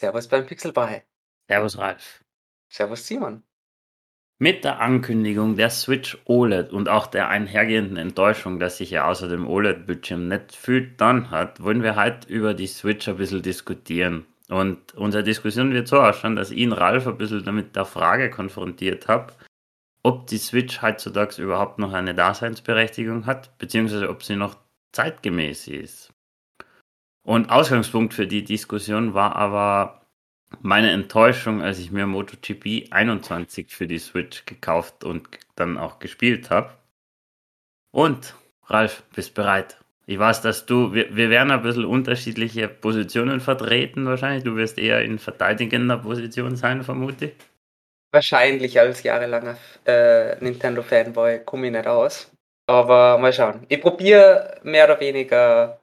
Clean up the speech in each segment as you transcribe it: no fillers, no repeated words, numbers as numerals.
Servus beim Pixelbrei. Servus Ralf. Servus Simon. Mit der Ankündigung der Switch OLED und auch der einhergehenden Enttäuschung, dass sich ja außer dem OLED-Bildschirm nicht viel dann hat, wollen wir heute über die Switch ein bisschen diskutieren. Und unsere Diskussion wird so ausschauen, dass ich ihn Ralf ein bisschen damit der Frage konfrontiert habe, ob die Switch heutzutage überhaupt noch eine Daseinsberechtigung hat, beziehungsweise ob sie noch zeitgemäß ist. Und Ausgangspunkt für die Diskussion war aber meine Enttäuschung, als ich mir MotoGP 21 für die Switch gekauft und dann auch gespielt habe. Und, Ralf, bist bereit? Ich weiß, dass wir werden ein bisschen unterschiedliche Positionen vertreten wahrscheinlich. Du wirst eher in verteidigender Position sein, vermute ich. Wahrscheinlich als jahrelanger Nintendo-Fanboy komme ich nicht aus. Aber mal schauen. Ich probiere mehr oder weniger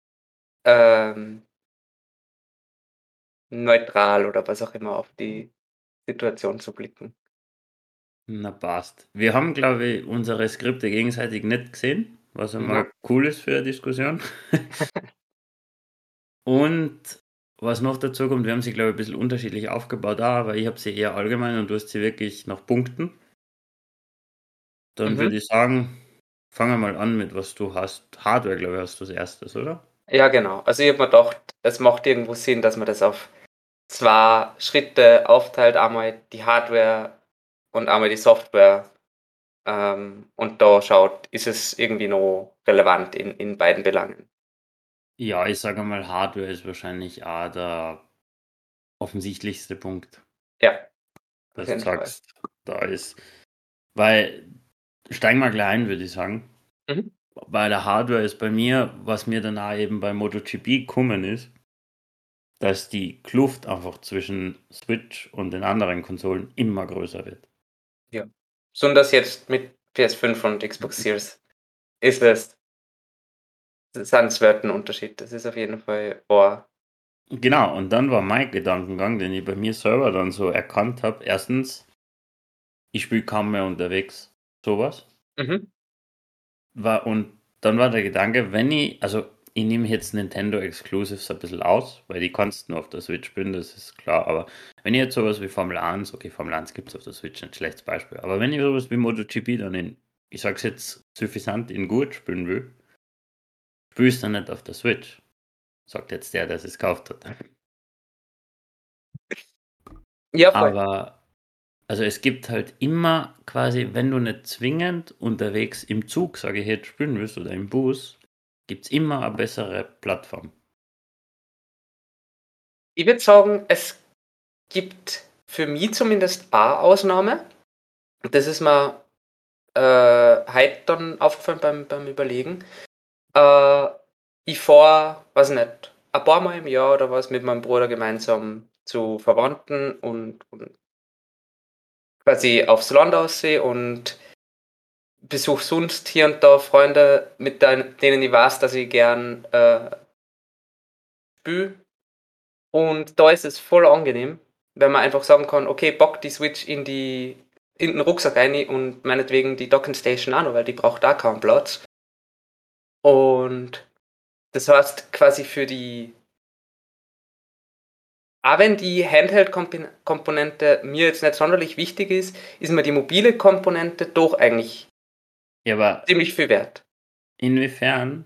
neutral oder was auch immer auf die Situation zu blicken. Na passt. Wir haben, glaube ich, unsere Skripte gegenseitig nicht gesehen, was einmal cool ist für eine Diskussion. Und was noch dazu kommt, wir haben sie, glaube ich, ein bisschen unterschiedlich aufgebaut, aber ich habe sie eher allgemein und du hast sie wirklich nach Punkten. Dann würde ich sagen, fangen wir mal an mit was du hast. Hardware, glaube ich, hast du als erstes, oder? Ja, genau. Also ich habe mir gedacht, es macht irgendwo Sinn, dass man das auf 2 Schritte aufteilt. Einmal die Hardware und einmal die Software. Und da schaut, ist es irgendwie noch relevant in beiden Belangen. Ja, ich sage mal, Hardware ist wahrscheinlich auch der offensichtlichste Punkt, Ja, auf dass du jeden Fall. sagst, da ist. Weil, steigen wir gleich ein, würde ich sagen. Mhm. Bei der Hardware ist bei mir, was mir dann auch eben bei MotoGP gekommen ist, dass die Kluft einfach zwischen Switch und den anderen Konsolen immer größer wird. Ja. Besonders jetzt mit PS5 und Xbox Series ist es sind es Weltenunterschied. Das ist auf jeden Fall wahr. Genau, und dann war mein Gedankengang, den ich bei mir selber dann so erkannt habe. Erstens, ich spiele kaum mehr unterwegs sowas. Mhm. Und dann war der Gedanke, also ich nehme jetzt Nintendo Exclusives ein bisschen aus, weil die kannst du nur auf der Switch spielen, das ist klar. Aber wenn ich jetzt sowas wie Formel 1, okay, Formel 1 gibt es auf der Switch, ein schlechtes Beispiel. Aber wenn ich sowas wie MotoGP dann ich sag's jetzt suffisant, in gut spielen will, spielst du dann nicht auf der Switch. Sagt jetzt der es gekauft hat. Ja, voll. Aber, also es gibt halt immer quasi, wenn du nicht zwingend unterwegs im Zug, sage ich jetzt, spielen willst oder im Bus, gibt es immer eine bessere Plattform. Ich würde sagen, es gibt für mich zumindest eine Ausnahme. Das ist mir heute dann aufgefallen beim Überlegen. Ich fahre, weiß nicht, ein paar Mal im Jahr oder was mit meinem Bruder gemeinsam zu Verwandten und quasi aufs Land aussehen und besuche sonst hier und da Freunde, mit denen ich weiß, dass ich gern spiele. Und da ist es voll angenehm, wenn man einfach sagen kann, okay, pack die Switch in den Rucksack rein und meinetwegen die Docking Station auch noch, weil die braucht da kaum Platz. Und das heißt quasi auch wenn die Handheld-Komponente mir jetzt nicht sonderlich wichtig ist mir die mobile Komponente doch eigentlich Ja, aber ziemlich viel wert. inwiefern,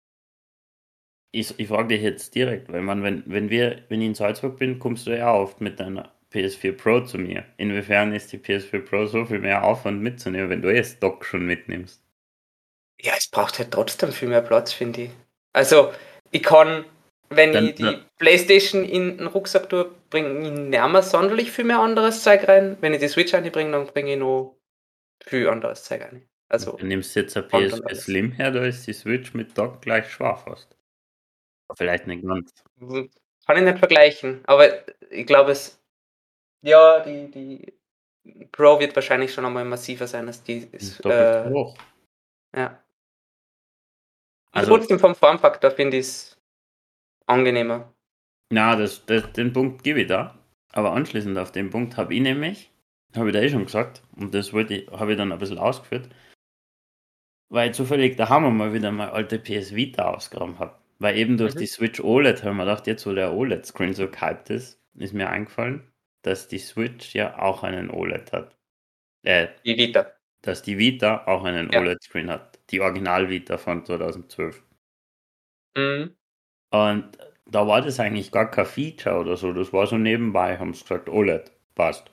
ich frage dich jetzt direkt, weil wenn ich in Salzburg bin, kommst du ja oft mit deiner PS4 Pro zu mir. Inwiefern ist die PS4 Pro so viel mehr Aufwand mitzunehmen, wenn du das Dock schon mitnimmst? Ja, es braucht halt trotzdem viel mehr Platz, finde ich. Also, ich kann, wenn ich Dann, die Playstation in den Rucksack tue, bringe ich nicht mehr sonderlich viel mehr anderes Zeug rein. Wenn ich die Switch reinbringe, dann bringe ich noch viel anderes Zeug rein. Also, du nimmst jetzt eine Band und PS4 alles. Slim her, da ist die Switch mit Dock gleich schwer fast. Vielleicht nicht ganz. Kann ich nicht vergleichen, aber ich glaube ja, die Pro wird wahrscheinlich schon einmal massiver sein als die Doppelt so hoch. ja. Und Also, trotzdem vom Formfaktor finde ich es angenehmer. na, den Punkt gebe ich da. Aber anschließend auf den Punkt habe ich da schon gesagt, und das habe ich dann ein bisschen ausgeführt, weil ich zufällig daheim mal wieder mal alte PS Vita ausgegraben habe. Weil eben durch die Switch OLED habe ich mir gedacht, jetzt wo der OLED-Screen so gehypt ist, ist mir eingefallen, dass die Switch ja auch einen OLED hat. Die Vita. Dass die Vita auch einen Ja. OLED-Screen hat. Die Original-Vita von 2012. Mhm. Und da war das eigentlich gar kein Feature oder so. Das war so nebenbei, haben sie gesagt, OLED, passt.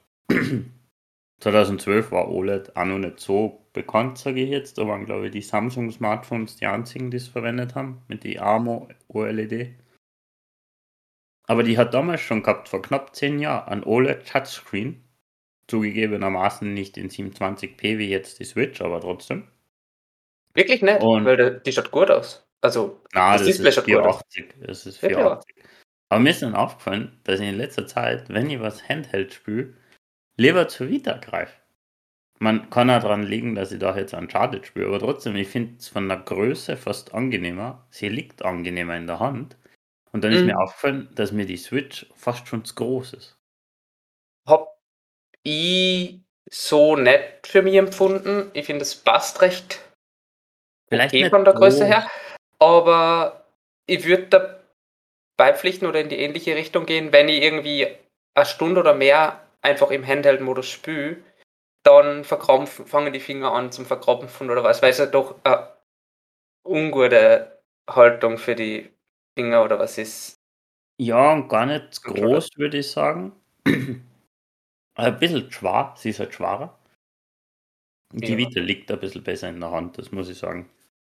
2012 war OLED auch noch nicht so bekannt, sage ich jetzt. Da waren, glaube ich, die Samsung-Smartphones die einzigen, die es verwendet haben, mit die AMO OLED. Aber die hat damals schon gehabt, vor knapp 10 Jahren, ein OLED-Touchscreen. Zugegebenermaßen nicht in 720p wie jetzt die Switch, aber trotzdem. Wirklich nicht, Und weil die schaut gut aus. Also, na, das das Display ist schaut gut aus. 480. Das ist Wirklich wahr. 480. Aber mir ist dann aufgefallen, dass ich in letzter Zeit, wenn ich was Handheld spiele, lieber zur Vita greife. Man kann auch daran liegen, dass ich da jetzt Uncharted spiele, aber trotzdem, ich finde es von der Größe fast angenehmer. Sie liegt angenehmer in der Hand. Und dann ist mir Mhm. aufgefallen, dass mir die Switch fast schon zu groß ist. Hab ich so nicht für mich empfunden. Ich finde, es passt recht Vielleicht okay nicht von der Größe her, groß. aber ich würde da beipflichten oder in die ähnliche Richtung gehen, wenn ich irgendwie eine Stunde oder mehr einfach im Handheld-Modus spiele, dann fangen die Finger an zum Verkrampfen oder was, weil es ja doch eine ungute Haltung für die Finger oder was ist. Ja, und gar nicht zu Controller. groß, würde ich sagen. Ein bisschen schwer, sie ist halt schwerer. Die Ja. Vita liegt ein bisschen besser in der Hand, das muss ich sagen.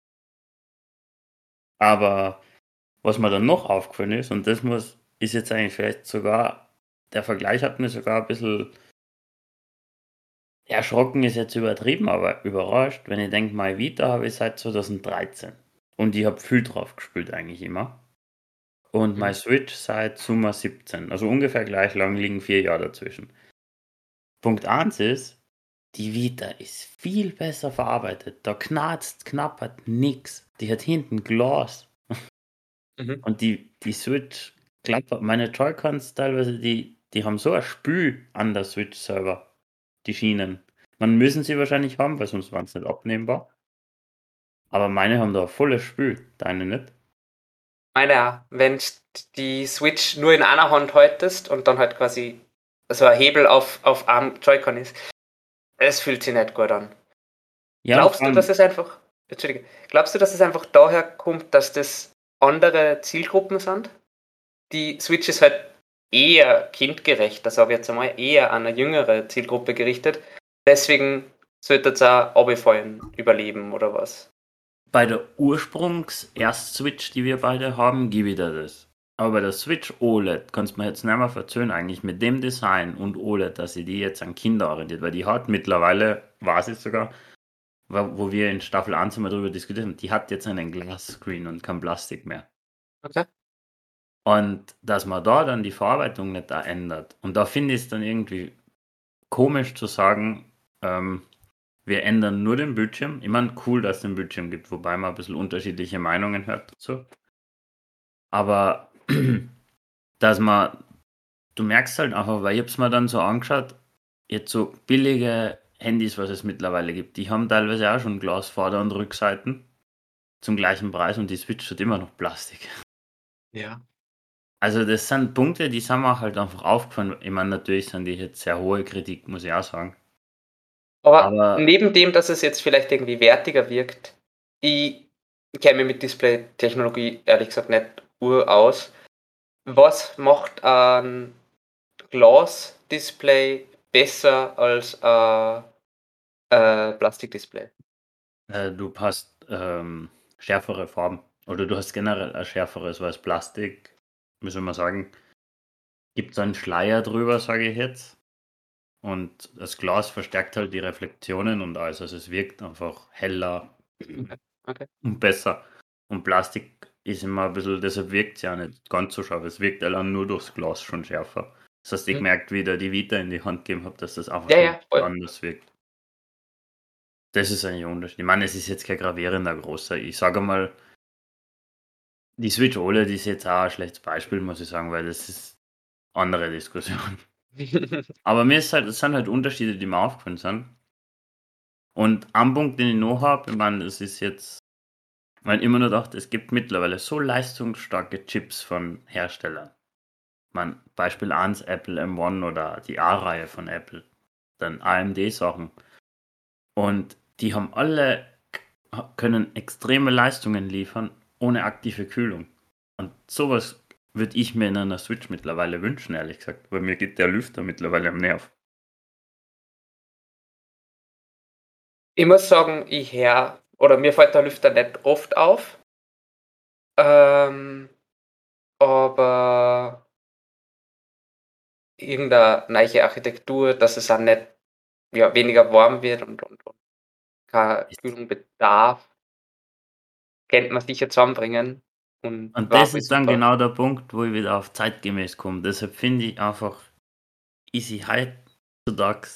Aber was mir dann noch aufgefallen ist, und ist jetzt eigentlich vielleicht sogar, der Vergleich hat mir sogar ein bisschen erschrocken, ist jetzt übertrieben, aber überrascht, wenn ich denke, meine Vita habe ich seit 2013. Und ich habe viel drauf gespielt eigentlich immer. Und Mhm. meine Switch seit Sommer 17. Also ungefähr gleich lang liegen 4 Jahre dazwischen. Punkt eins ist, die Vita ist viel besser verarbeitet. Da knarzt, knappert nix. Die hat hinten Glas. Mhm. Und die Switch klappert. Meine Joy-Cons teilweise, die haben so ein Spül an der Switch selber. Die Schienen. Man müssen sie wahrscheinlich haben, weil sonst waren sie nicht abnehmbar. Aber meine haben da ein volles Spül. Deine nicht? Meine auch, wenn die Switch nur in einer Hand haltest und dann halt quasi so ein Hebel auf einem Joy-Con ist, es fühlt sich nicht gut an. Ja, und Glaubst vor du, dass allem, es einfach, Entschuldige, glaubst du, dass es einfach daher kommt, dass das andere Zielgruppen sind? Die Switch ist halt eher kindgerechter, sage ich jetzt einmal, eher an eine jüngere Zielgruppe gerichtet. Deswegen sollte es auch runterfallen, überleben oder was? bei der Ursprungs-Erst-Switch, die wir beide haben, gebe ich dir das. Aber bei der Switch OLED kannst du mir jetzt nicht mehr verzögern, eigentlich mit dem Design und OLED, dass sie die jetzt an Kinder orientiert, weil die hat mittlerweile, weiß ich sogar, wo wir in Staffel 1 einmal drüber diskutiert haben, die hat jetzt einen Glasscreen und kein Plastik mehr. Okay. Und dass man da dann die Verarbeitung nicht da ändert. Und da finde ich es dann irgendwie komisch zu sagen, wir ändern nur den Bildschirm. Ich meine, cool, dass es den Bildschirm gibt, wobei man ein bisschen unterschiedliche Meinungen hört dazu. Aber dass man, du merkst halt einfach, weil ich habe es mir dann so angeschaut, jetzt so billige Handys, was es mittlerweile gibt, die haben teilweise auch schon Glasvorder- und Rückseiten zum gleichen Preis und die Switch hat immer noch Plastik. Ja. Also das sind Punkte, die sind mir halt einfach aufgefallen. Ich meine, natürlich sind die jetzt sehr hohe Kritik, muss ich auch sagen. Aber Aber neben dem, dass es jetzt vielleicht irgendwie wertiger wirkt, ich kenne mich mit Display-Technologie ehrlich gesagt nicht aus. Was macht ein Glas-Display besser als ein Plastikdisplay? du hast schärfere Farben. Oder du hast generell ein schärferes, weil das Plastik, wie soll man sagen, gibt so einen Schleier drüber, sage ich jetzt. Und das Glas verstärkt halt die Reflexionen und alles. Also es wirkt einfach heller Okay. Okay. und besser. Und Plastik ist immer ein bisschen, deshalb wirkt es ja nicht ganz so scharf. Es wirkt allein nur durchs Glas schon schärfer. Das heißt, ich Mhm. gemerkt, wie ich die Vita in die Hand gegeben habe, dass das einfach Ja, schon ja, voll. anders wirkt. Das ist eigentlich ein Unterschied. Ich meine, es ist jetzt kein gravierender großer. Ich sage mal, die Switch OLED ist jetzt auch ein schlechtes Beispiel, muss ich sagen, weil das ist andere Diskussion. Aber mir ist halt, es sind halt Unterschiede, die mir aufgefallen sind. Und ein Punkt, den ich noch habe, ich meine, das ist jetzt, weil ich immer nur dachte, es gibt mittlerweile so leistungsstarke Chips von Herstellern. Beispiel 1 Apple M1 oder die A-Reihe von Apple, dann AMD-Sachen. Und die haben alle, können extreme Leistungen liefern, ohne aktive Kühlung. Und sowas würde ich mir in einer Switch mittlerweile wünschen, ehrlich gesagt, weil mir geht der Lüfter mittlerweile am Nerv. Ich muss sagen, mir fällt der Lüfter nicht oft auf, ähm, aber irgendeine neue Architektur, dass es auch nicht weniger warm wird und keine Kühlung bedarf, könnte man sicher zusammenbringen und Und war das voll ist dann super. genau der Punkt, wo ich wieder auf zeitgemäß komme. Deshalb finde ich einfach easy heutzutage,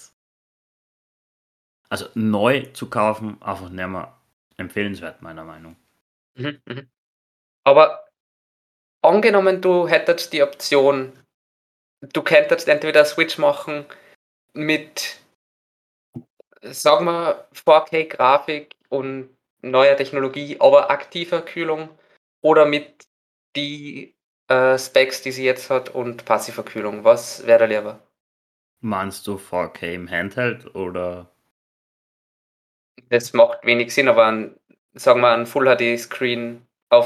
also neu zu kaufen, einfach nicht mehr empfehlenswert, meiner Meinung. Mhm, mhm. Aber angenommen, du hättest die Option, du könntest entweder Switch machen mit, sagen wir, 4K-Grafik und neuer Technologie, aber aktiver Kühlung oder mit die Specs, die sie jetzt hat und passiver Kühlung. Was wäre da lieber? Meinst du 4K im Handheld oder? Das macht wenig Sinn, aber sagen wir, ein Full-HD-Screen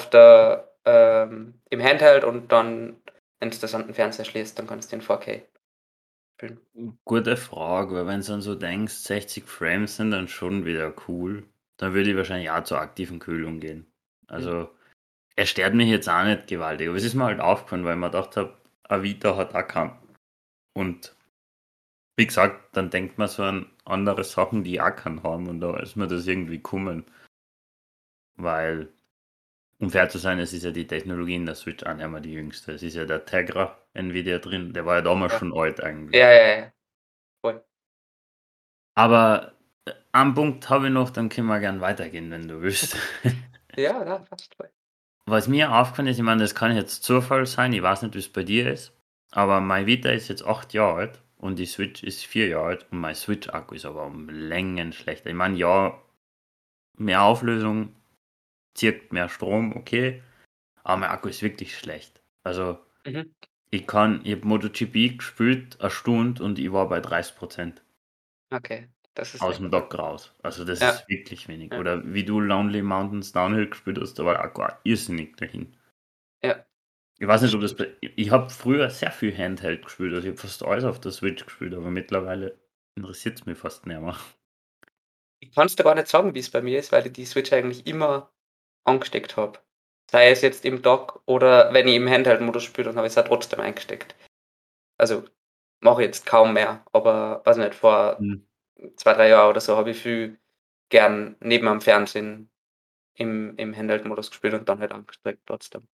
im Handheld und dann, wenn du das an den Fernseher schließt, dann kannst du in 4K spielen. Gute Frage, weil wenn du dann so denkst, 60 Frames sind dann schon wieder cool, dann würde ich wahrscheinlich auch zur aktiven Kühlung gehen. Mhm. Also, er stört mich jetzt auch nicht gewaltig, aber es ist mir halt aufgefallen, weil ich mir gedacht habe, Avita hat auch keinen. Und wie gesagt, dann denkt man so an andere Sachen, die auch keinen haben und da ist mir das irgendwie kummeln. Weil, um fair zu sein, es ist ja die Technologie in der Switch auch nicht mehr die jüngste. Es ist ja der Tegra Nvidia drin, der war ja damals Ja. schon alt eigentlich. Ja, ja, ja, voll. Aber einen Punkt habe ich noch, dann können wir gern weitergehen, wenn du willst. Ja, na, fast voll. Was mir aufgefallen ist, ich meine, das kann jetzt Zufall sein, ich weiß nicht, wie es bei dir ist, aber mein Vita ist jetzt 8 Jahre alt und die Switch ist 4 Jahre alt und mein Switch-Akku ist aber um Längen schlechter. Ich meine, ja, mehr Auflösung, zirkt mehr Strom, okay, aber mein Akku ist wirklich schlecht. Also, Mhm. ich habe MotoGP gespielt, eine Stunde und ich war bei 30% Okay, das ist aus echt dem cool. Dock raus. Also, das Ja, ist wirklich wenig. ja, Oder wie du Lonely Mountains Downhill gespielt hast, da war der Akku auch irrsinnig dahin. ja, Ich weiß das nicht, ob das. stimmt. Ich habe früher sehr viel Handheld gespielt, also ich habe fast alles auf der Switch gespielt, aber mittlerweile interessiert es mich fast nicht mehr. Ich kann's dir gar nicht sagen, wie es bei mir ist, weil ich die Switch eigentlich immer angesteckt habe. Sei es jetzt im Dock oder wenn ich im Handheld-Modus spiele, dann habe ich es auch trotzdem eingesteckt. Also mache ich jetzt kaum mehr, aber weiß nicht, vor Hm. 2, 3 Jahren oder so habe ich viel gern neben am Fernsehen im Handheld-Modus gespielt und dann halt angesteckt trotzdem.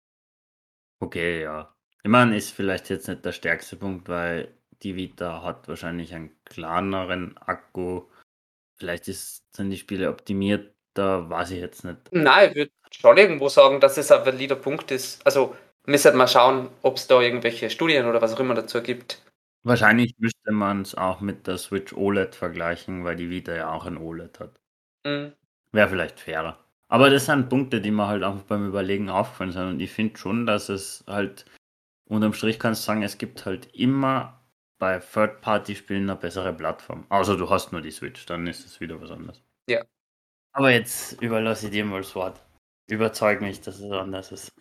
Okay, ja. Ich meine, ist vielleicht jetzt nicht der stärkste Punkt, weil die Vita hat wahrscheinlich einen kleineren Akku. Vielleicht sind die Spiele optimiert, da weiß ich jetzt nicht. Nein, ich würde schon irgendwo sagen, dass es ein valider Punkt ist. Also müssen mal schauen, ob es da irgendwelche Studien oder was auch immer dazu gibt. Wahrscheinlich müsste man es auch mit der Switch OLED vergleichen, weil die Vita ja auch ein OLED hat. Mhm. Wäre vielleicht fairer. Aber das sind Punkte, die mir halt einfach beim Überlegen aufgefallen sind. Und ich finde schon, dass es halt, unterm Strich kannst du sagen, es gibt halt immer bei Third-Party-Spielen eine bessere Plattform. Außer du hast nur die Switch, dann ist es wieder was anderes. Ja. Aber jetzt überlasse ich dir mal das Wort. Überzeug mich, dass es anders ist.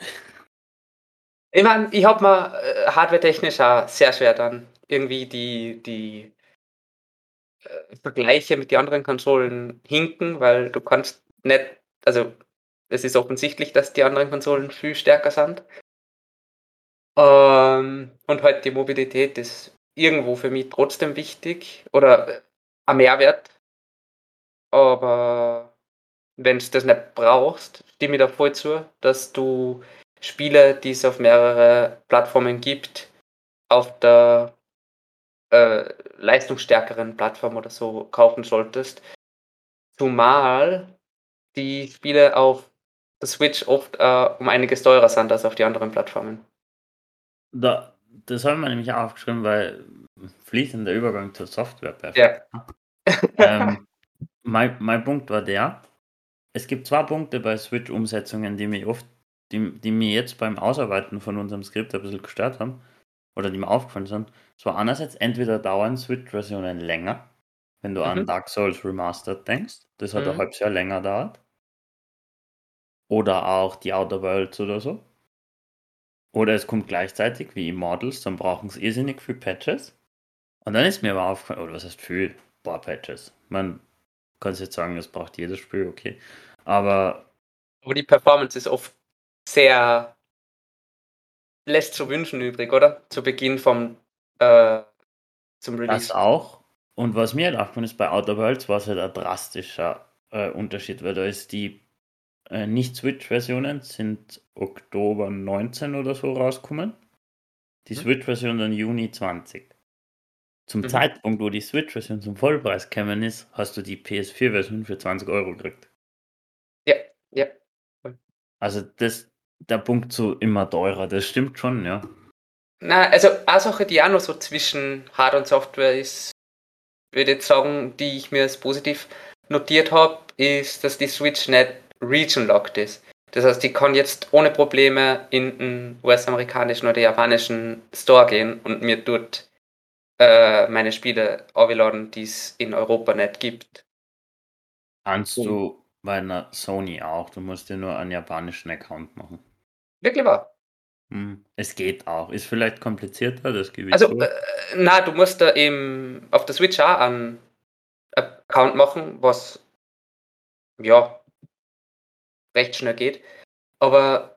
Ich meine, ich habe mir hardware-technisch auch sehr schwer dann irgendwie die Vergleiche mit den anderen Konsolen hinken, weil du kannst nicht, also es ist offensichtlich, dass die anderen Konsolen viel stärker sind. Und halt die Mobilität ist irgendwo für mich trotzdem wichtig oder ein Mehrwert, aber wenn du das nicht brauchst, stimme ich da voll zu, dass du Spiele, die es auf mehrere Plattformen gibt, auf der leistungsstärkeren Plattform oder so kaufen solltest. Zumal die Spiele auf der Switch oft um einiges teurer sind als auf die anderen Plattformen. Da, das haben wir nämlich auch aufgeschrieben, weil fließender Übergang zur Software, perfekt. Ja. Mein Punkt war der, es gibt zwei Punkte bei Switch-Umsetzungen, die mich jetzt beim Ausarbeiten von unserem Skript ein bisschen gestört haben. oder die mir aufgefallen sind. Es war einerseits entweder dauern Switch-Versionen länger, wenn du an Mhm. Dark Souls Remastered denkst. Das hat ein Mhm. halbes Jahr länger gedauert. Oder auch die Outer Worlds oder so. Oder es kommt gleichzeitig wie Immortals, dann brauchen sie irrsinnig viel Patches. Und dann ist mir aber aufgefallen, oder was heißt viel? Boah, Patches. Man kann jetzt sagen, das braucht jedes Spiel, okay. Aber Aber die Performance ist oft sehr, lässt zu wünschen übrig, oder? Zu Beginn zum das Release. auch. Und was mir halt aufgefallen ist, bei Outer Worlds war es halt ein drastischer Unterschied, weil da ist die Nicht-Switch-Versionen sind Oktober 19 oder so rausgekommen. Die Mhm. Switch-Version dann Juni 20. Zum Mhm. Zeitpunkt, wo die Switch-Version zum Vollpreis gekommen ist, hast du die PS4-Version für 20 Euro gekriegt. Ja, ja. Also der Punkt so immer teurer, das stimmt schon, ja. Na, also eine Sache, die auch noch so zwischen Hard- und Software ist, würde ich jetzt sagen, die ich mir als positiv notiert habe, ist, dass die Switch nicht region-locked ist. Das heißt, ich kann jetzt ohne Probleme in den US-amerikanischen oder japanischen Store gehen und mir dort meine Spiele aufladen, die es in Europa nicht gibt. Kannst Und du bei einer Sony auch, du musst dir nur einen japanischen Account machen. wirklich wahr. Es geht auch. Ist vielleicht komplizierter, das gebe ich Also, zu. na, du musst da eben auf der Switch auch einen Account machen, was ja recht schnell geht. Aber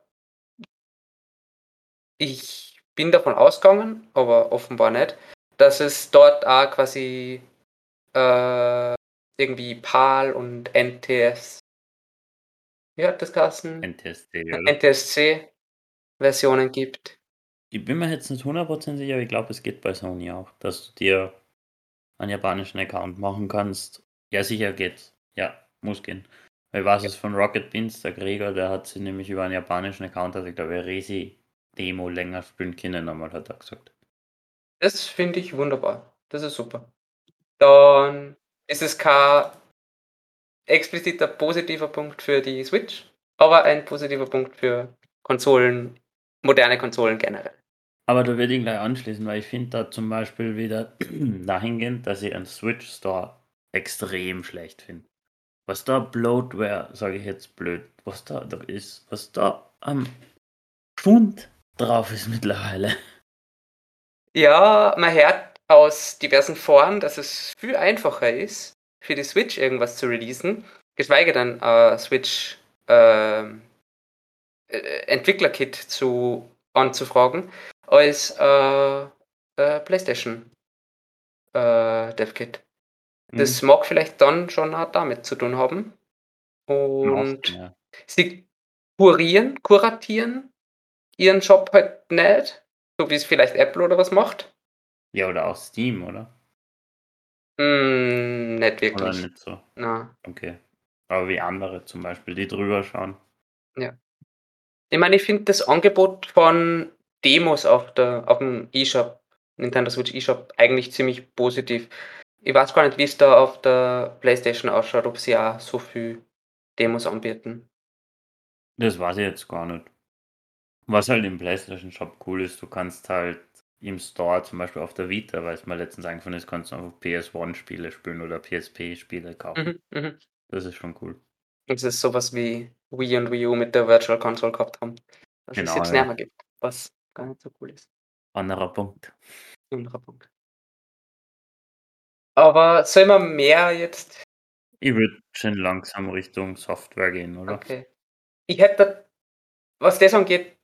ich bin davon ausgegangen, aber offenbar nicht, dass es dort auch quasi irgendwie PAL und NTS, wie hat das geheißen? NTSC, oder? NTSC-Versionen gibt. Ich bin mir jetzt nicht 100% sicher, aber ich glaube, es geht bei Sony auch, dass du dir einen japanischen Account machen kannst. Ja, sicher geht's. Ja, muss gehen. Weil ich weiß es von Rocket Beans, der Gregor, der hat sie nämlich über einen japanischen Account, also ich glaube, Resi-Demo länger spielen können, einmal hat er gesagt. Das finde ich wunderbar. Das ist super. Dann ist es kein expliziter positiver Punkt für die Switch, aber ein positiver Punkt für Konsolen, moderne Konsolen generell. Aber da würde ich gleich anschließen, weil ich finde da zum Beispiel wieder dahingehend, dass ich einen Switch Store extrem schlecht finde. Was da Bloatware, sage ich jetzt blöd, was da ist, was da am Pfund drauf ist mittlerweile. Ja, man hört aus diversen Foren, dass es viel einfacher ist, für die Switch irgendwas zu releasen, geschweige denn Switch Entwicklerkit anzufragen, als PlayStation DevKit. Hm, Das mag vielleicht dann schon auch damit zu tun haben. Maßen, Und ja. sie kuratieren ihren Shop halt nicht, so wie es vielleicht Apple oder was macht. Ja, oder auch Steam, oder? Nicht Oder wirklich. nicht so? Na, Okay. Aber wie andere zum Beispiel, die drüber schauen. ja. Ich meine, ich finde das Angebot von Demos auf dem eShop, Nintendo Switch eShop, eigentlich ziemlich positiv. Ich weiß gar nicht, wie es da auf der PlayStation ausschaut, ob sie auch so viel Demos anbieten. Das weiß ich jetzt gar nicht. Was halt im PlayStation Shop cool ist, du kannst halt im Store, zum Beispiel auf der Vita, weil es mir letztens eingefallen ist, kannst du einfach PS1-Spiele spielen oder PSP-Spiele kaufen. Mhm, mhm. Das ist schon cool. Das ist sowas wie Wii und Wii U mit der Virtual Console gehabt haben, was es Genau, jetzt nicht ja. mehr gibt, was gar nicht so cool ist. Anderer Punkt. Anderer Punkt. Aber soll man mehr jetzt? Ich würde schon langsam Richtung Software gehen, oder? Okay. Ich hätte, was das angeht,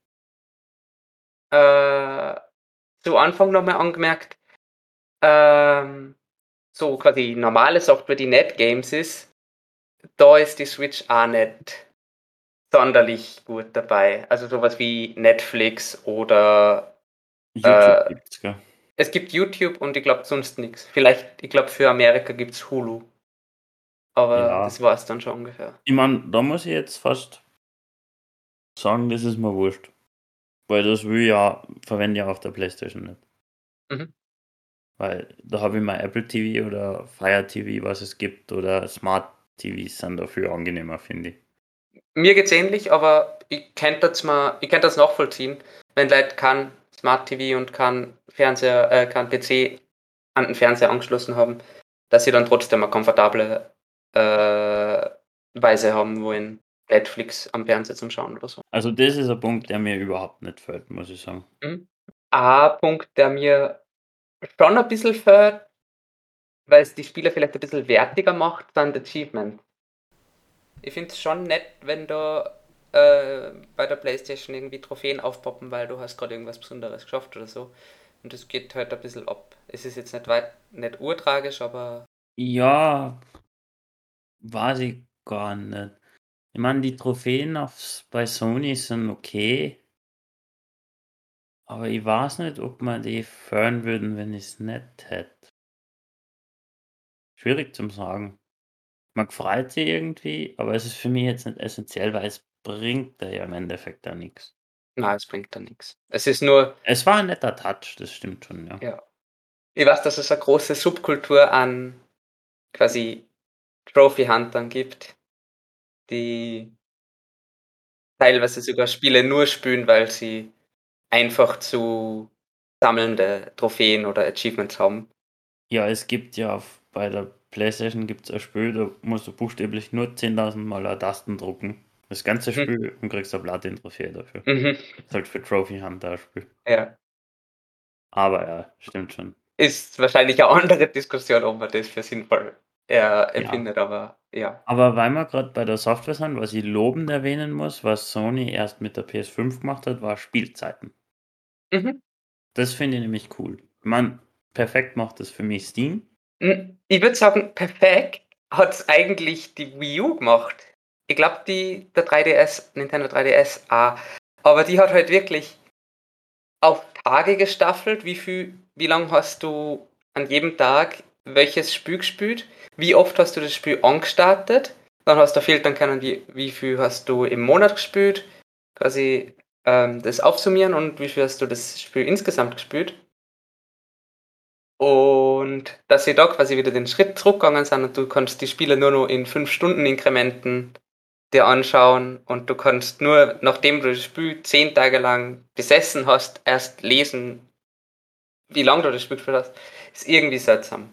äh, zu Anfang nochmal angemerkt, ähm, so quasi normale Software, die nicht Games ist, da ist die Switch auch nicht sonderlich gut dabei. Also sowas wie Netflix oder YouTube äh, gibt's, gell? es gibt YouTube und ich glaube sonst nichts. Vielleicht, ich glaube für Amerika gibt es Hulu, aber Ja. das war es dann schon ungefähr. Ich meine, da muss ich jetzt fast sagen, das ist mir wurscht. Weil das will ich ja, verwende ich ja auf der Playstation nicht. Mhm. Weil da habe ich mein Apple TV oder Fire TV, was es gibt, oder Smart TVs sind dafür angenehmer, finde ich. Mir geht's ähnlich, aber ich könnte das nachvollziehen, wenn Leute keinen Smart TV und kein Fernseher, kein PC an den Fernseher angeschlossen haben, dass sie dann trotzdem eine komfortable Weise haben wollen, Netflix am Fernseher zum Schauen oder so. Also das ist ein Punkt, der mir überhaupt nicht fällt, muss ich sagen. Ein Punkt, der mir schon ein bisschen fällt, weil es die Spiele vielleicht ein bisschen wertiger macht, sind Achievements. Ich finde es schon nett, wenn da bei der PlayStation irgendwie Trophäen aufpoppen, weil du hast gerade irgendwas Besonderes geschafft oder so. Und das geht halt ein bisschen ab. Es ist jetzt nicht urtragisch, aber Ja, weiß ich gar nicht. Ich meine, die Trophäen bei Sony sind okay, aber ich weiß nicht, ob man die fördern würden, wenn ich es nicht hätte. Schwierig zum sagen. Man freut sich irgendwie, aber es ist für mich jetzt nicht essentiell, weil es bringt da ja im Endeffekt da nichts. nein, es bringt da nichts. Es ist nur, Es war ein netter Touch, das stimmt schon, ja. ja. Ich weiß, dass es eine große Subkultur an quasi Trophy-Huntern gibt, die teilweise sogar Spiele nur spielen, weil sie einfach zu sammelnde Trophäen oder Achievements haben. Ja, es gibt ja bei der PlayStation gibt es ein Spiel, da musst du buchstäblich nur 10.000 Mal eine Tasten drucken. Das ganze Spiel und kriegst eine Platin-Trophäe dafür. Mhm. Ist halt für Trophy Hunter ein Spiel. Ja. Aber ja, stimmt schon. Ist wahrscheinlich eine andere Diskussion, ob man das für sinnvoll empfindet, aber ja. Aber weil wir gerade bei der Software sind, was ich lobend erwähnen muss, was Sony erst mit der PS5 gemacht hat, war Spielzeiten. Mhm. Das finde ich nämlich cool. Man, perfekt macht das für mich Steam. Ich würde sagen, perfekt hat es eigentlich die Wii U gemacht. Ich glaube, der 3DS, Nintendo 3DS auch. Aber die hat halt wirklich auf Tage gestaffelt. Wie lange hast du an jedem Tag welches Spiel gespielt? Wie oft hast du das Spiel angestartet? Dann hast du filtern können, wie viel hast du im Monat gespielt? Quasi das aufsummieren und wie viel hast du das Spiel insgesamt gespielt? Und dass sie da quasi wieder den Schritt zurückgegangen sind und du kannst die Spiele nur noch in 5-Stunden-Inkrementen dir anschauen und du kannst nur, nachdem du das Spiel 10 Tage lang besessen hast, erst lesen, wie lange du das Spiel gespielt hast, ist irgendwie seltsam.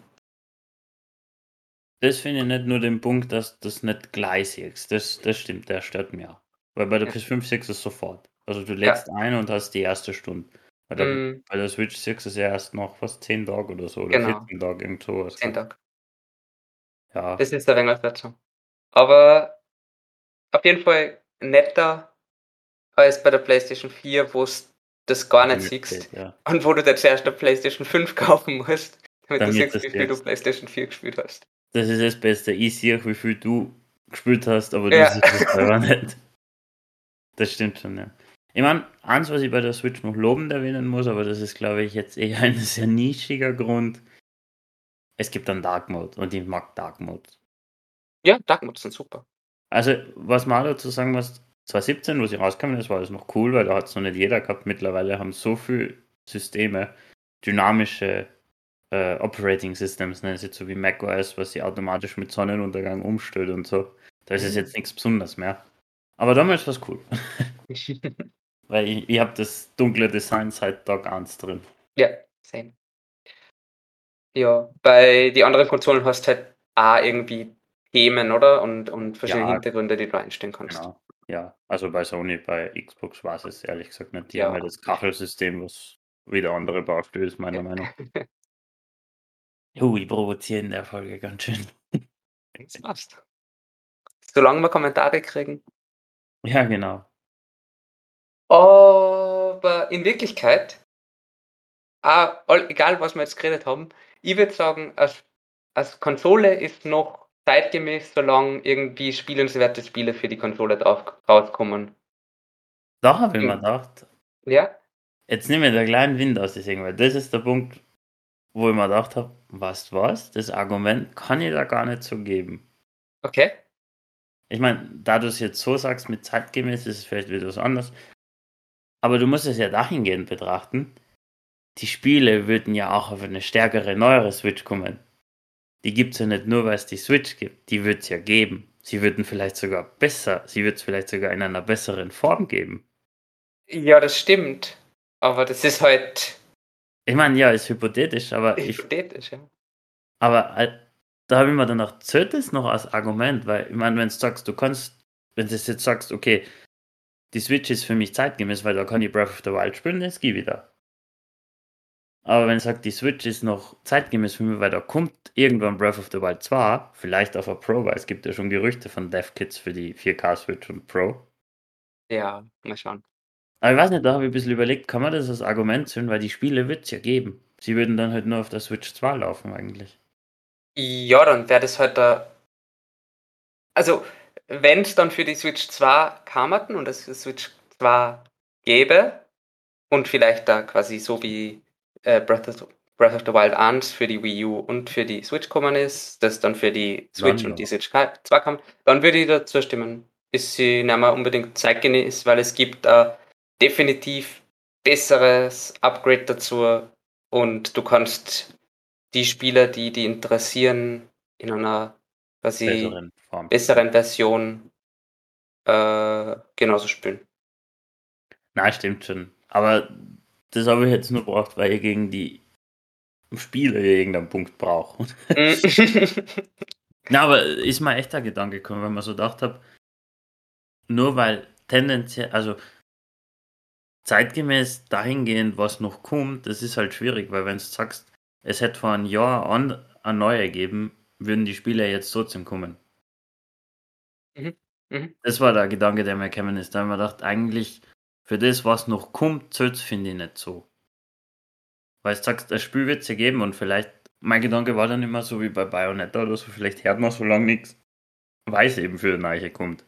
Das finde ich nicht nur den Punkt, dass das nicht gleich siehst. Das stimmt, der stört mich auch. Weil bei der Ja. PS5 siehst du es sofort. Also du Ja. lädst ein und hast die erste Stunde. Bei der Switch siehst du es ja erst noch fast 10 Tage oder so. Oder Genau. 14 Tage, irgend sowas. 10 Tage. Ja. Das ist ein wenig seltsam. Aber auf jeden Fall netter als bei der PlayStation 4, wo es das gar nicht siehst. Ja. Und wo du dir zuerst eine PlayStation 5 kaufen musst, damit du siehst, wie viel du jetzt. PlayStation 4 gespielt hast. Das ist das Beste. Ich sehe, wie viel du gespielt hast, aber du Ja. siehst es selber nicht. Das stimmt schon, ja. Ich meine, eins, was ich bei der Switch noch lobend erwähnen muss, aber das ist, glaube ich, jetzt eher ein sehr nischiger Grund. Es gibt einen Dark Mode und ich mag Dark Mode. Ja, Dark Mode sind super. Also, was man auch dazu sagen muss, 2017, wo sie rauskamen, das war das noch cool, weil da hat es noch nicht jeder gehabt. Mittlerweile haben so viele Systeme dynamische Operating Systems, ne? Das ist jetzt so wie macOS, was sie automatisch mit Sonnenuntergang umstellt und so. Da ist es jetzt nichts Besonderes mehr. Aber damals war es cool. Weil ich habe das dunkle Design seit Tag 1 drin. Ja, same. Ja, bei die anderen Konsolen hast du halt auch irgendwie Themen, oder? Und verschiedene Ja, Hintergründe, die du einstellen kannst. genau. Ja, also bei Sony, bei Xbox war es ehrlich gesagt nicht. Die Ja. haben ja das Kachelsystem, was wieder andere Baustelle ist, meiner Meinung nach. Ich provoziere in der Folge ganz schön. Das passt. Solange wir Kommentare kriegen. Ja, genau. Aber in Wirklichkeit, egal was wir jetzt geredet haben, ich würde sagen, als Konsole ist noch zeitgemäß, solange irgendwie spielenswerte Spiele für die Konsole rauskommen. Da habe ich mir gedacht, Ja? jetzt nehme ich den kleinen Wind aus deswegen, weil das ist der Punkt, wo ich mir gedacht habe, was? Das Argument kann ich da gar nicht so geben. Okay. Ich meine, da du es jetzt so sagst, mit zeitgemäß ist es vielleicht wieder was anderes. Aber du musst es ja dahingehend betrachten, die Spiele würden ja auch auf eine stärkere, neuere Switch kommen. Die gibt es ja nicht nur, weil es die Switch gibt. Die wird es ja geben. Sie würden vielleicht sogar besser, sie wird es vielleicht sogar in einer besseren Form geben. Ja, das stimmt. Aber das ist halt Ich meine, ja, ist hypothetisch, hypothetisch, ja. aber da habe ich mir dann auch zählt das noch als Argument, weil ich meine, wenn du sagst, wenn du jetzt sagst, okay, die Switch ist für mich zeitgemäß, weil da kann ich Breath of the Wild spielen, das gehe ich wieder. Aber wenn du sagst, die Switch ist noch zeitgemäß für mich, weil da kommt irgendwann Breath of the Wild 2, vielleicht auf der Pro, weil es gibt ja schon Gerüchte von DevKits für die 4K Switch und Pro. Ja, mal schauen. Aber ich weiß nicht, da habe ich ein bisschen überlegt, kann man das als Argument sehen, weil die Spiele wird es ja geben. Sie würden dann halt nur auf der Switch 2 laufen eigentlich. Ja, dann wäre das halt da. Also, wenn es dann für die Switch 2 kamerten und es Switch 2 gäbe und vielleicht da quasi so wie Breath of the Wild 1 für die Wii U und für die Switch gekommen ist, das dann für die Switch Dann und die ja. Switch 2 kam, dann würde ich dazu stimmen. Ist sie nicht mehr unbedingt zeitgemäß, weil es gibt definitiv besseres Upgrade dazu und du kannst die Spieler, die interessieren, in einer quasi Besseren Form. besseren Version genauso spielen. Na, stimmt schon. Aber das habe ich jetzt nur gebraucht, weil ich gegen die Spiele irgendeinen Punkt brauche. Na, aber ist mir echt ein Gedanke gekommen, wenn man so gedacht habe, nur weil tendenziell, also zeitgemäß dahingehend, was noch kommt, das ist halt schwierig, weil wenn du sagst, es hätte vor einem Jahr ein neuer gegeben, würden die Spiele jetzt trotzdem kommen. Mhm. Mhm. Das war der Gedanke, der mir gekommen ist. Da habe ich mir gedacht, eigentlich für das, was noch kommt, zählt finde ich nicht so. Weil du sagst, das Spiel wird es ja geben und vielleicht, mein Gedanke war dann immer so wie bei Bayonetta oder so, vielleicht hört man so lange nichts, weil es eben für eine Neue kommt.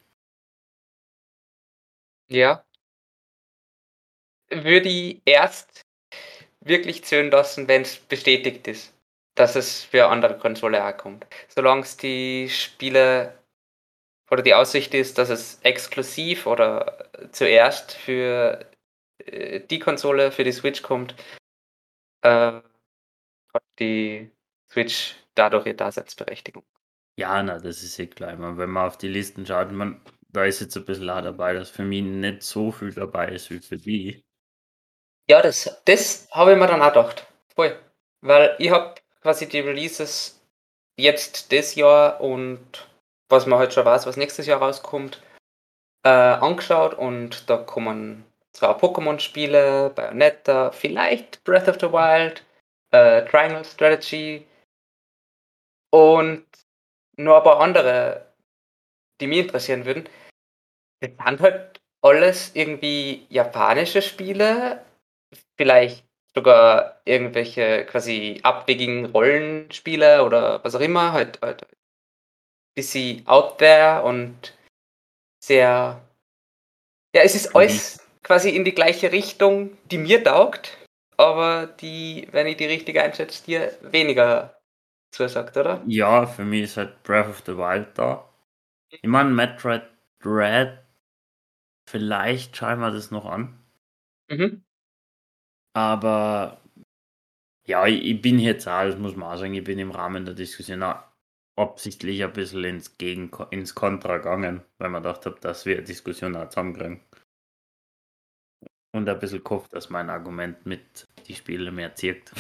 Ja, würde ich erst wirklich zählen lassen, wenn es bestätigt ist, dass es für andere Konsole auch kommt. Solange es die Spiele oder die Aussicht ist, dass es exklusiv oder zuerst für die Konsole, für die Switch kommt, hat die Switch dadurch ihre Daseinsberechtigung. Ja, na, das ist eh klar. Ich meine, wenn man auf die Listen schaut, da ist jetzt ein bisschen auch dabei, dass für mich nicht so viel dabei ist wie für die. Ja, das habe ich mir dann auch gedacht. Voll. Weil ich habe quasi die Releases jetzt das Jahr und was man halt schon weiß, was nächstes Jahr rauskommt, angeschaut und da kommen zwar Pokémon-Spiele, Bayonetta, vielleicht Breath of the Wild, Triangle Strategy und nur ein paar andere, die mich interessieren würden. Das sind halt alles irgendwie japanische Spiele, vielleicht sogar irgendwelche quasi abwegigen Rollenspiele oder was auch immer, halt ein bisschen out there und sehr. Ja, es ist Für mich, alles quasi in die gleiche Richtung, die mir taugt, aber die, wenn ich die richtig einschätze, dir weniger zusagt, oder? ja, für mich ist halt Breath of the Wild da. Ich meine, Metroid Dread, vielleicht schauen wir das noch an. Mhm. Aber ja, ich bin jetzt auch, das muss man auch sagen, ich bin im Rahmen der Diskussion auch absichtlich ein bisschen ins Kontra gegangen, weil man gedacht habe, dass wir eine Diskussion auch zusammenkriegen. Und ein bisschen gehofft, dass mein Argument mit die Spiele mehr zirkt.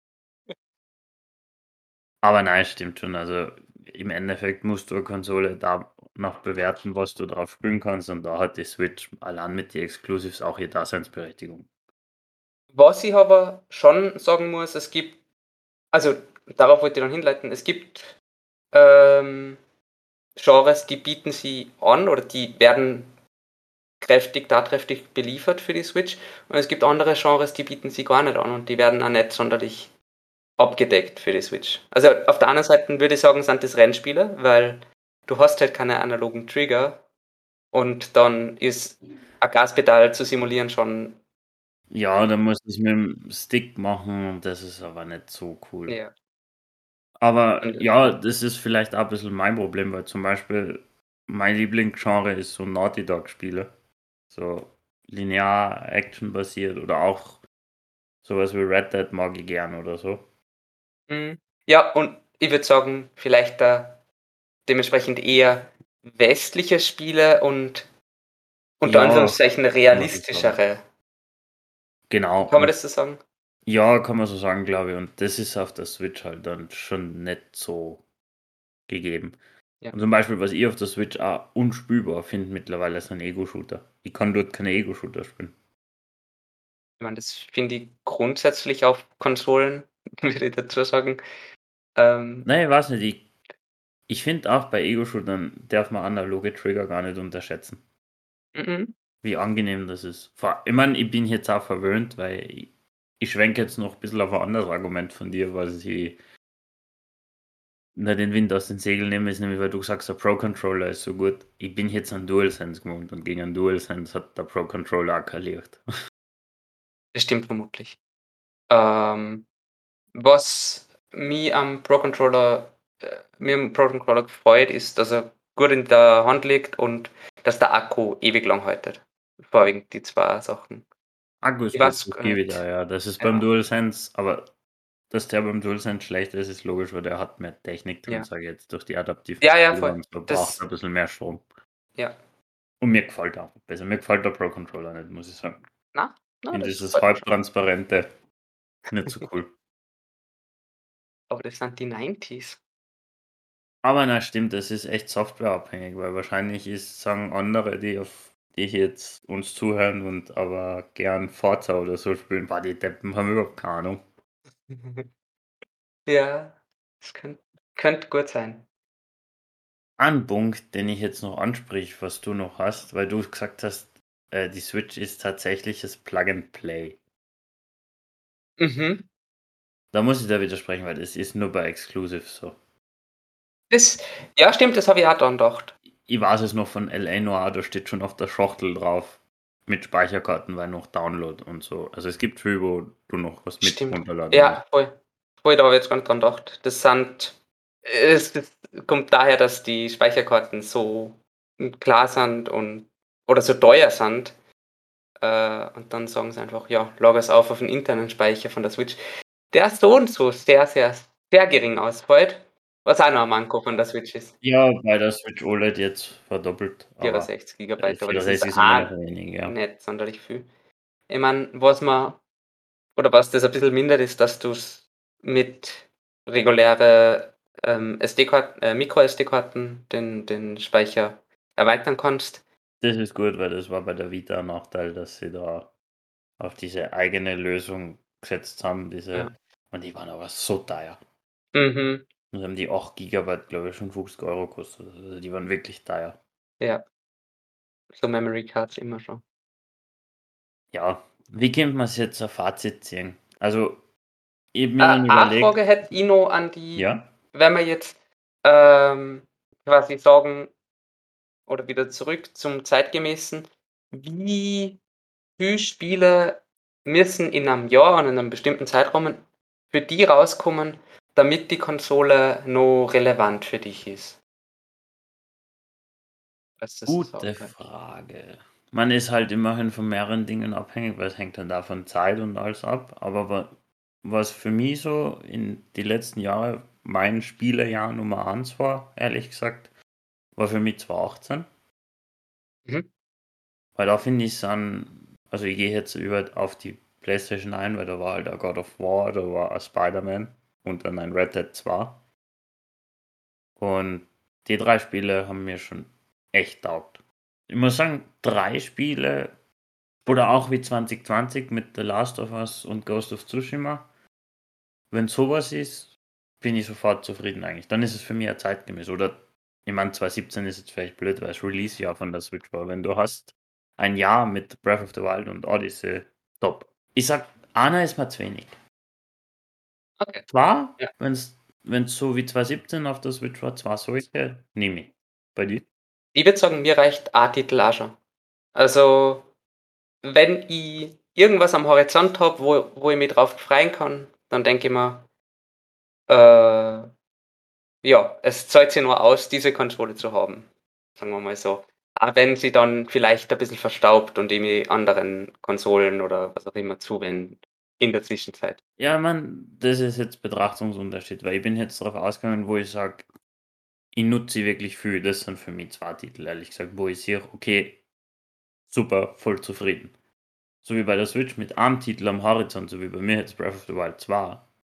Aber nein, stimmt schon. Also im Endeffekt musst du eine Konsole danach bewerten, was du drauf spielen kannst. Und da hat die Switch allein mit den Exclusives auch ihre Daseinsberechtigung. Was ich aber schon sagen muss, es gibt, also darauf wollte ich dann hinleiten, es gibt ähm, Genres, die bieten sie an oder die werden tatkräftig beliefert für die Switch und es gibt andere Genres, die bieten sie gar nicht an und die werden auch nicht sonderlich abgedeckt für die Switch. Also auf der anderen Seite würde ich sagen, sind das Rennspiele, weil du hast halt keine analogen Trigger und dann ist ein Gaspedal zu simulieren schon. Ja, dann muss ich es mit dem Stick machen und das ist aber nicht so cool. Ja. Aber Und, ja, das ist vielleicht auch ein bisschen mein Problem, weil zum Beispiel mein Lieblingsgenre ist so Naughty Dog-Spiele. So linear, Action-basiert oder auch sowas wie Red Dead mag ich gern oder so. ja, und ich würde sagen, vielleicht da dementsprechend eher westliche Spiele und unter Ja, Anführungszeichen kann man so sagen. realistischere. Genau. Kann man Und das so sagen? ja, kann man so sagen, glaube ich. Und das ist auf der Switch halt dann schon nicht so gegeben. Ja. Und zum Beispiel, was ich auf der Switch auch unspielbar finde mittlerweile, ist ein Ego-Shooter. Ich kann dort keine Ego-Shooter spielen. Ich meine, das finde ich grundsätzlich auf Konsolen, würde ich dazu sagen. Nein, ich weiß nicht. Ich finde auch bei Ego-Shootern darf man analoge Trigger gar nicht unterschätzen. Mhm. Wie angenehm das ist. Ich meine, ich bin jetzt auch verwöhnt, weil ich schwenke jetzt noch ein bisschen auf ein anderes Argument von dir, was ich den Wind aus den Segeln nehme, ist nämlich, weil du sagst, der Pro-Controller ist so gut. Ich bin jetzt an DualSense gewohnt und gegen einen DualSense hat der Pro-Controller auch kein Licht. Das stimmt vermutlich. Ähm, was mir am Pro Controller gefreut, ist, dass er gut in der Hand liegt und dass der Akku ewig lang haltet. Vorwiegend die zwei Sachen. Akku Ich ist gut, weiß das gar gebe ich nicht. da, ja. Das ist beim Ja, DualSense, aber dass der beim DualSense schlecht ist, ist logisch, weil der hat mehr Technik drin, ja. sage ich jetzt, durch die adaptiven Ja, ja, Triggers voll. und so braucht er Das, ein bisschen mehr Strom. ja. Und mir gefällt er auch besser. Mir gefällt der Pro-Controller nicht, muss ich sagen. Na, Ich na, finde das dieses gefällt mir schon. halbtransparente nicht so cool. Aber das sind die 90s. Aber na stimmt, das ist echt softwareabhängig, weil wahrscheinlich sagen andere, die jetzt uns zuhören und aber gern Forza oder so spielen, boah, die Deppen haben überhaupt keine Ahnung. Ja, das könnte gut sein. Ein Punkt, den ich jetzt noch ansprich, was du noch hast, weil du gesagt hast, die Switch ist tatsächlich das Plug and Play. Mhm. Da muss ich da widersprechen, weil das ist nur bei Exclusive so. Das, ja, stimmt, das habe ich auch dran gedacht. Ich weiß es noch von LA Noir, da steht schon auf der Schachtel drauf mit Speicherkarten, weil noch Download und so. Also es gibt viel, wo du noch was mit Stimmt. runterladen musst. Ja, voll. Voll, da habe ich jetzt gar nicht dran gedacht. Das kommt daher, dass die Speicherkarten so klar sind und oder so teuer sind. Und dann sagen sie einfach, ja, lager es auf den internen Speicher von der Switch. Der so und so sehr, sehr, sehr gering ausfällt. Was auch noch ein Manko von der Switch ist. Ja, bei der Switch OLED jetzt verdoppelt, aber 64 Gigabyte, aber das ist 64 ist immer noch auch wenig, ja. nicht sonderlich viel. Ich meine, was das ein bisschen mindert, ist, dass du es mit reguläre Micro-SD-Karten den Speicher erweitern kannst. Das ist gut, weil das war bei der Vita ein Nachteil, dass sie da auf diese eigene Lösung gesetzt haben, Ja. und die waren aber so teuer. Mhm. Und haben die 8 Gigabyte, glaube ich, schon 50 Euro gekostet. Also die waren wirklich teuer. Ja, so Memory Cards immer schon. Ja, wie könnte man es jetzt ein Fazit ziehen? Also, ich habe mir dann Eine überlegt, Frage hätte ich noch an die, ja, wenn wir jetzt ähm, quasi sagen, oder wieder zurück zum Zeitgemäßen, wie viele Spiele müssen in einem Jahr und in einem bestimmten Zeitraum für die rauskommen, damit die Konsole noch relevant für dich ist? Was das so sagen gute kann. Frage. Man ist halt immerhin von mehreren Dingen abhängig, weil es hängt dann davon Zeit und alles ab. Aber was für mich so in die letzten Jahre mein Spielejahr Nummer 1 war, ehrlich gesagt, war für mich 2018. Mhm. Weil da finde ich es also ich gehe jetzt über auf die PlayStation ein, weil da war halt ein God of War, da war ein Spider-Man und dann ein Red Dead 2. Und die drei Spiele haben mir schon echt taugt. Ich muss sagen, drei Spiele oder auch wie 2020 mit The Last of Us und Ghost of Tsushima. Wenn sowas ist, bin ich sofort zufrieden eigentlich. Dann ist es für mich ja zeitgemäß. Oder ich meine, 2017 ist jetzt vielleicht blöd, weil es Release-Jahr von der Switch war. Wenn du hast ein Jahr mit Breath of the Wild und Odyssey, top. Ich sag, einer ist mir zu wenig. Okay. Zwar, Ja. wenn's so wie 2017 auf der Switch war, zwar solche, nehme ich. Bei dir? Ich würde sagen, mir reicht ein Titel auch schon. Also, wenn ich irgendwas am Horizont habe, wo ich mich drauf freuen kann, dann denke ich mir, äh, ja, es zahlt sich nur aus, diese Konsole zu haben. Sagen wir mal so. Auch wenn sie dann vielleicht ein bisschen verstaubt und ich mich anderen Konsolen oder was auch immer zuwende in der Zwischenzeit. Ja, man, das ist jetzt Betrachtungsunterschied, weil ich bin jetzt darauf ausgegangen, wo ich sage, ich nutze sie wirklich viel. Das sind für mich zwei Titel, ehrlich gesagt, wo ich sehe, okay, super, voll zufrieden. so wie bei der Switch mit einem Titel am Horizont, so wie bei mir jetzt Breath of the Wild 2,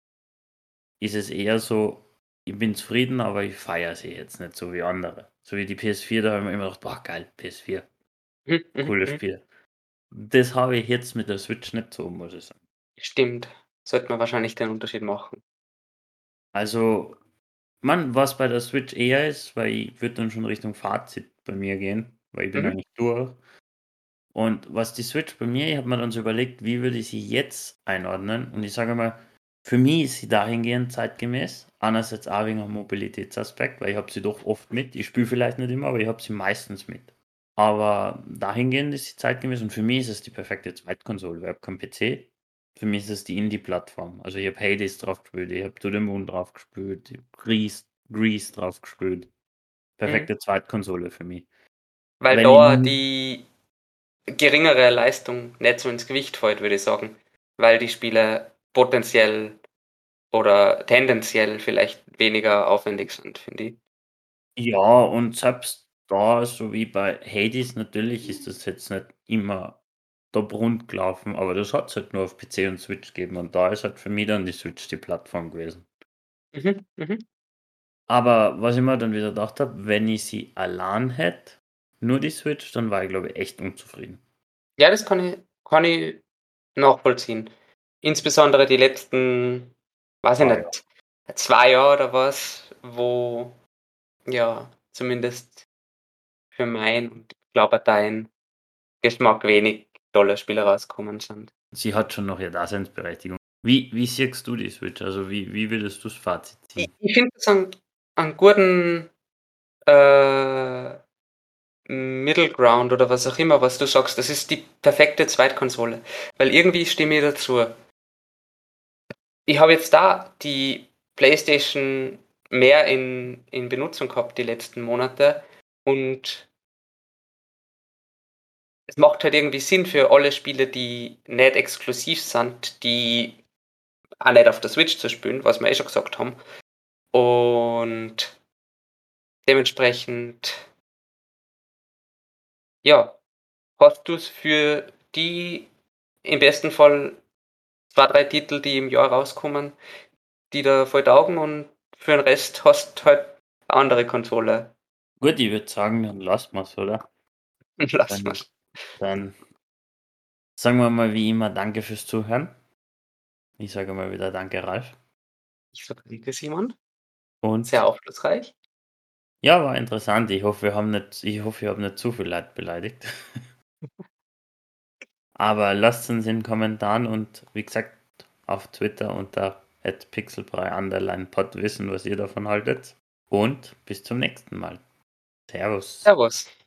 ist es eher so, ich bin zufrieden, aber ich feiere sie jetzt nicht so wie andere. So wie die PS4, da habe ich mir immer gedacht, boah, geil, PS4, Mhm, mhm, cooles mhm. Spiel. Das habe ich jetzt mit der Switch nicht so, muss ich sagen. Stimmt. Sollte man wahrscheinlich den Unterschied machen. Also, was bei der Switch eher ist, weil ich würde dann schon Richtung Fazit bei mir gehen, weil ich bin Mhm. eigentlich durch. Und was die Switch bei mir, ich habe mir dann so überlegt, wie würde ich sie jetzt einordnen? Und ich sage mal, für mich ist sie dahingehend zeitgemäß. Einerseits auch wegen einem Mobilitätsaspekt, weil ich habe sie doch oft mit. Ich spiele vielleicht nicht immer, aber ich habe sie meistens mit. Aber dahingehend ist sie zeitgemäß und für mich ist es die perfekte Zweitkonsole. Ich habe keinen PC. Für mich ist es die Indie-Plattform. Also ich habe Hades drauf gespielt, ich habe To the Moon drauf gespielt, ich habe Grease drauf gespielt. Mhm. Perfekte Zweitkonsole für mich. Weil Wenn ich da nun die geringere Leistung nicht so ins Gewicht fällt, würde ich sagen. Weil die Spiele potenziell oder tendenziell vielleicht weniger aufwendig sind, finde ich. Ja, und selbst da, so wie bei Hades, natürlich ist das jetzt nicht immer top rund gelaufen, aber das hat es halt nur auf PC und Switch gegeben und da ist halt für mich dann die Switch die Plattform gewesen. Mhm, mhm. Aber was ich mir dann wieder gedacht habe, wenn ich sie allein hätte, nur die Switch, dann war ich glaube ich echt unzufrieden. Ja, das kann ich nachvollziehen. Insbesondere die letzten, weiß ich Ah ja. nicht, 2 Jahre oder was, wo ja zumindest für mein und ich glaube auch deinen Geschmack wenig tolle Spiele rausgekommen sind. Sie hat schon noch ihre Daseinsberechtigung. Wie siehst du die Switch? Also wie würdest du das Fazit Ich, ziehen? ich finde das einen guten äh, Middle Ground oder was auch immer, was du sagst. Das ist die perfekte Zweitkonsole. Weil irgendwie stimme ich dazu. Ich habe jetzt da die PlayStation mehr in Benutzung gehabt die letzten Monate und es macht halt irgendwie Sinn für alle Spiele, die nicht exklusiv sind, die auch nicht auf der Switch zu spielen, was wir eh schon gesagt haben. Und dementsprechend, ja, hast du es für die im besten Fall 2, 3 Titel, die im Jahr rauskommen, die da voll taugen und für den Rest hast halt eine andere Konsole. Gut, ich würde sagen, dann lassen wir es, oder? Lass Dann, mal's. dann sagen wir mal wie immer Danke fürs Zuhören. Ich sage mal wieder Danke, Ralf. Ich sage danke, Simon. Sehr Und aufschlussreich. ja, war interessant. Ich hoffe, ich habe nicht zu viel Leute beleidigt. Aber lasst uns in den Kommentaren und wie gesagt auf Twitter unter @pixelbrei_pod wissen, was ihr davon haltet. Und bis zum nächsten Mal. Servus. Servus.